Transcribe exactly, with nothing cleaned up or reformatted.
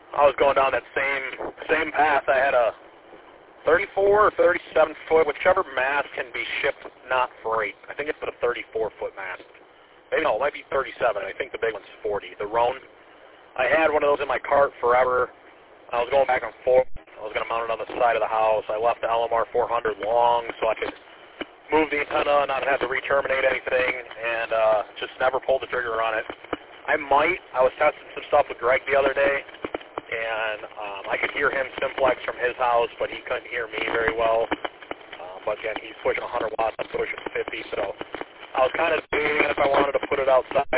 I was going down that same same path. I had a thirty-four or thirty-seven foot, whichever mast can be shipped not freight. I think it's a thirty-four foot mast. Maybe no, it might be thirty-seven. I think the big one's forty. The Roan. I had one of those in my cart forever. I was going back and forth. I was going to mount it on the side of the house. I left the L M R four hundred long so I could move the antenna, not have to re-terminate anything, and uh, just never pulled the trigger on it. I might. I was testing some stuff with Greg the other day, and um, I could hear him simplex from his house, but he couldn't hear me very well. Um, but again, he's pushing one hundred watts. I'm pushing fifty, so I was kind of debating if I wanted to put it outside